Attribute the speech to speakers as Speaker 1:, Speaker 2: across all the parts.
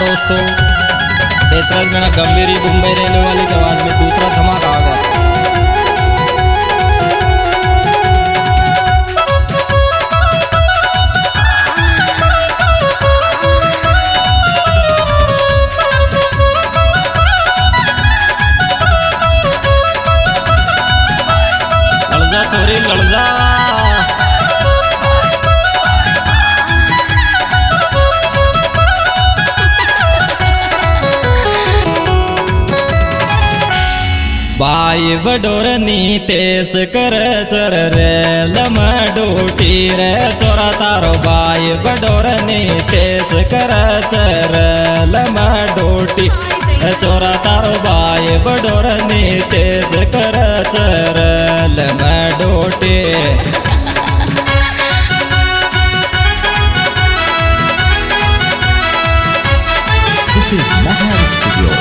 Speaker 1: दोस्तों, देशराज मेरा गंभीरी मुंबई रहने वाली की आवाज में दूसरा धमाका आ गया। लड़ जा छोरी लड़ जा। बाई बडोरनी तेस कर चर रे लमडोटी रे चोरा तारो बाई बडोरनी तेस कर चर लमडोटी चोरा तारो बाई बडोरनी तेस कर चर लमडोटी।
Speaker 2: This is Mahar Studio.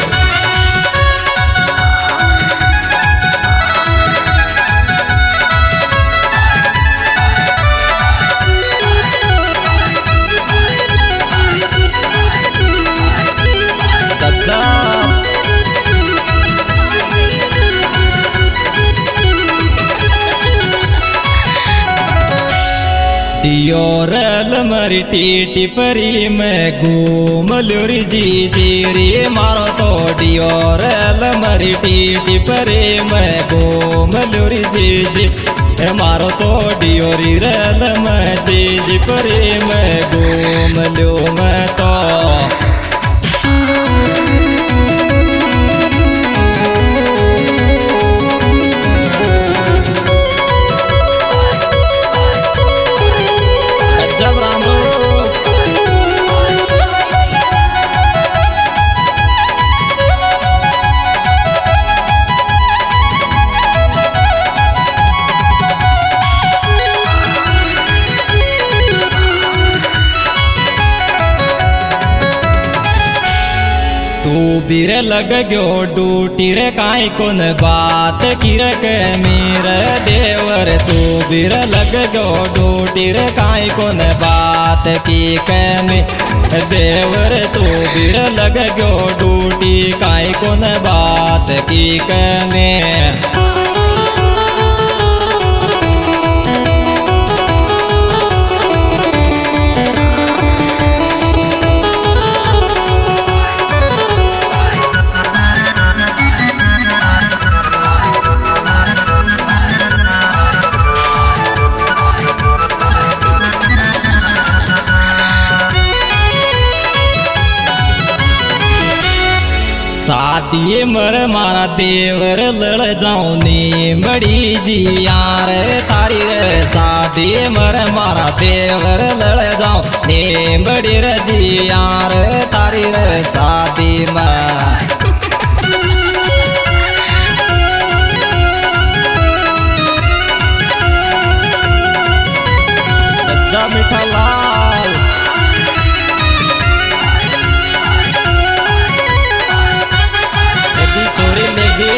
Speaker 1: डियोरल मरी टीटी परी में घूम लुरी जी जीरी मारो तो डियोरल मरी टीटी परी में घूम लुरी जी जी मारो तो डियोरी रल में जी जी परी में घूम लू मैं तो। तू बीर लग गयो डूटी रे काई कोन बात किर के मीर देवर तू बीर लग गयो डूटी रे काई कोन बात की के मी देवर तू बीर लग गयो डूटी काई कोन बात की के में। शादी मर मारा देवर लड़ जाऊं नी बड़ी जी यार तारी रे शादी मर मारा देवर लड़ जाऊं नी बड़ी रे जी यार तारी रे शादी में। बच्चा मीठा लाल छोरी लेगी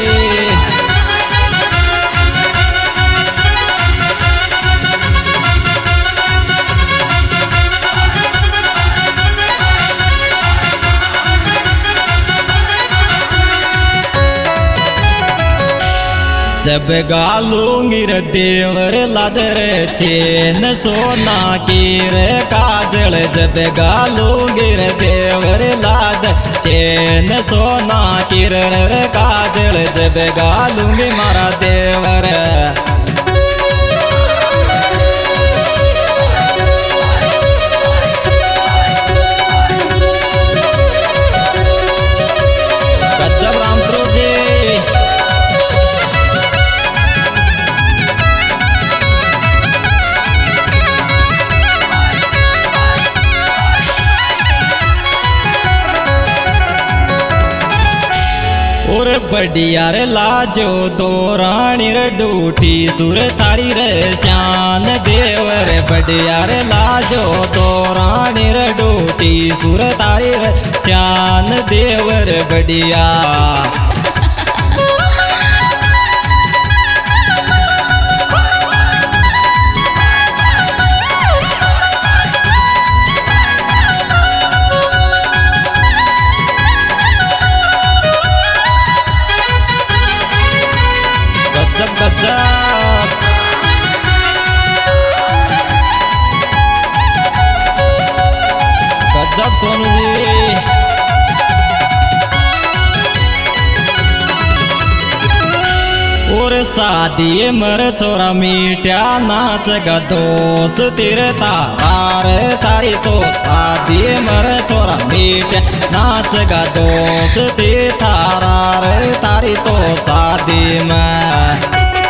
Speaker 1: जब गालूंगी रे देवर लादर चेन सोना की रे काजल जब गालूंगी रे देवर लाद चेन सोना की रे काजल जब गालूंगी मारा देवर। गजब राम जी और बढ़िया रे लाजो दो रानी रे डूटी सुर तारी रे श्यान देवर बढ़िया रे लाजो दो रानी रे डूटी सुर तारी रे श्यान देवर बढ़िया। शादी मर छोरा मीठा नाच गा दोस्त तेरे तार तारी तो शादी मर छोरा मीठा नाच गा दोस्त तेरे तार तारी तो शादी में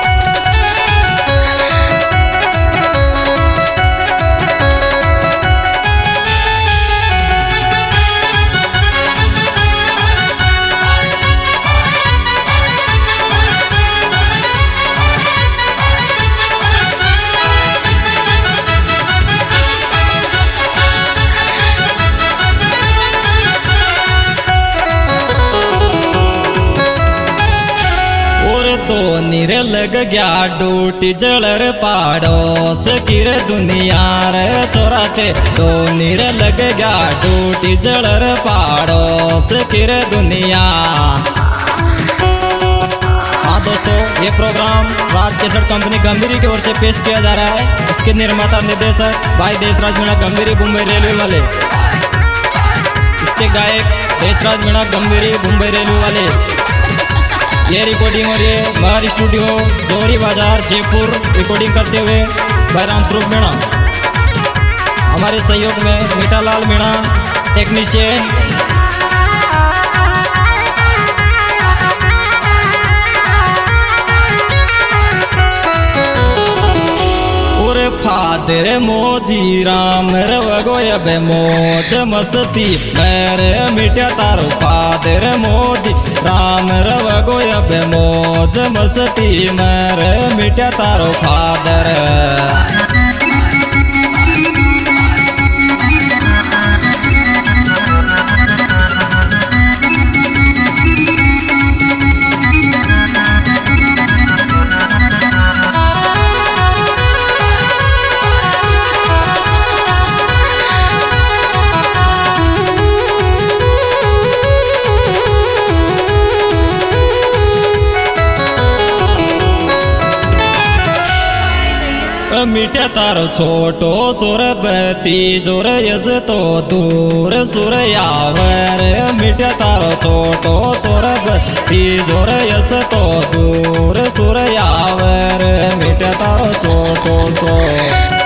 Speaker 1: तो निर लग गया डूटी जलर पाड़ोस किर दुनिया रे छोराते तो निर लग गया डूटी जलर पाड़ोस किर दुनिया। हाँ दोस्तों, ये प्रोग्राम राज केसर कंपनी गंभीरी की ओर से पेश किया जा रहा है। इसके निर्माता निर्देशक भाई देशराज मीणा गंभीरी मुंबई रेलवे वाले, इसके गायक देशराज मीणा गंभीरी मुंबई रेलवे वाले। ये रिकॉर्डिंग और ये बाहर स्टूडियो जोरी बाजार जयपुर रिकॉर्डिंग करते हुए भाई राम स्वरूप मीणा, हमारे सहयोग में मीठालाल मीणा टेक्नीशियन। फादर मोजी राम रवगोय बे मौज मस्ती मेरे मिटा तारो फादर मोजी राम रवगोय बे मौज मस्ती मेरे मिटा तारो फादर। मिटा तारो छोटो सुरबती जोर यस तो दूर सुर यावर मिटा तारो छोटो सुरबती जोर यस तो दूर सुर यावर मिटा तारो छोटो सो।